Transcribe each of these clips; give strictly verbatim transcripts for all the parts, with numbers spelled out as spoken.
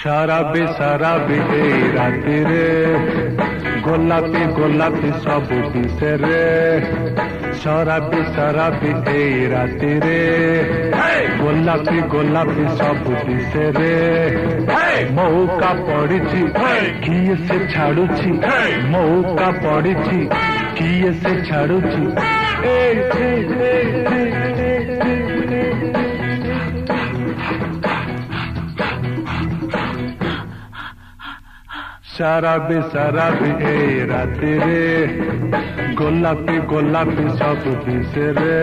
शराबी शराबी ए राती रे गोलापी गोलापी सब दिसे रे शराबी शराबी ए राती रे गोलापी गोलापी सब दिसे रे मौका पड़िछि किए से छाड़ुछि मौका पड़िछि किए से छाड़ुछि ए ए ए शराबी शराबी ए राती रे गोलापी गोलापी सब दिसे रे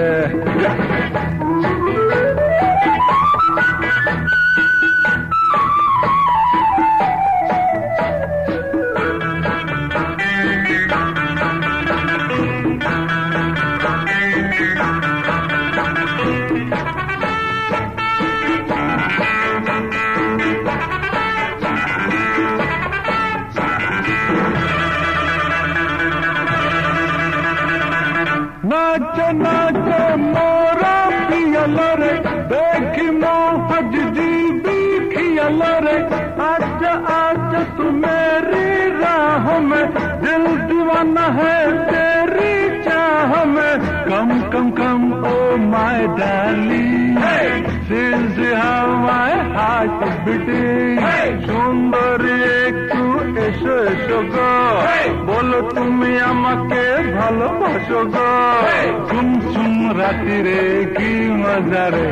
नाच नाच मोरा पियल रे देखी मोहज जीबी खियल रे आज आज तू मेरी राह में दिल दीवाना है तेरी चाह में कम कम कम oh my darling since how my heart beating सुंदरी একটু এসো এসো গো বলো তুমি আমাকে ভালোবাসো গো সুম সুম রাতি রে কি মজা রে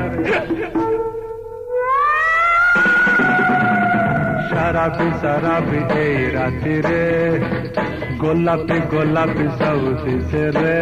शराबी शराबी ए राती रे गोलापी गोलापी सब दिसे रे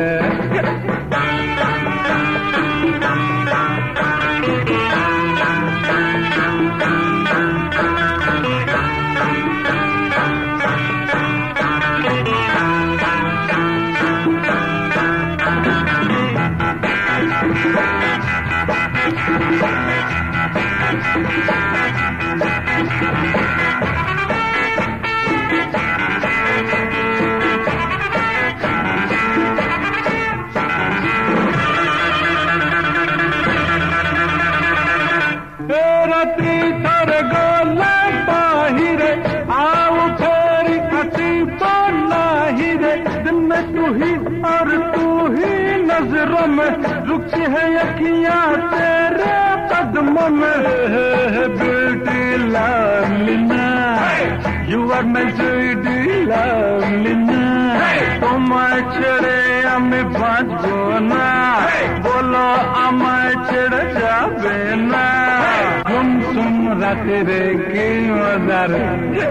राती थर गोला बाहिरे आओ फेरी अति बनाही रे दिन में तू ही और तू ही नजरों में रुकी है अखियां तेरे कदमों में beauty Lovelina you are my sweetie Lovelina তোমায় ছেড়ে আমি বাঁচবো না বলো আমায় ছেড়ে যাবে না सुम सुम राती रे की मजा रे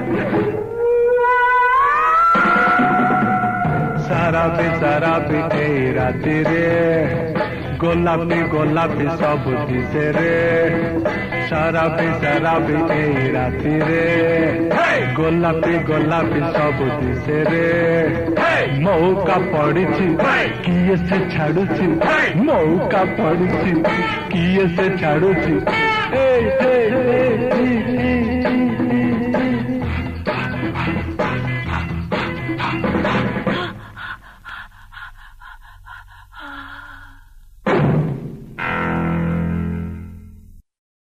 शराबी शराबी ए राती रे गोलापी गोलापी सब दिसे रे शराबी शराबी ए राती रे गोलापी गोलापी सब दिसे रे मौका पड़िछि किए से छाड़ुछि मौका पड़िछि किए से छाड़ुछि ए ए ए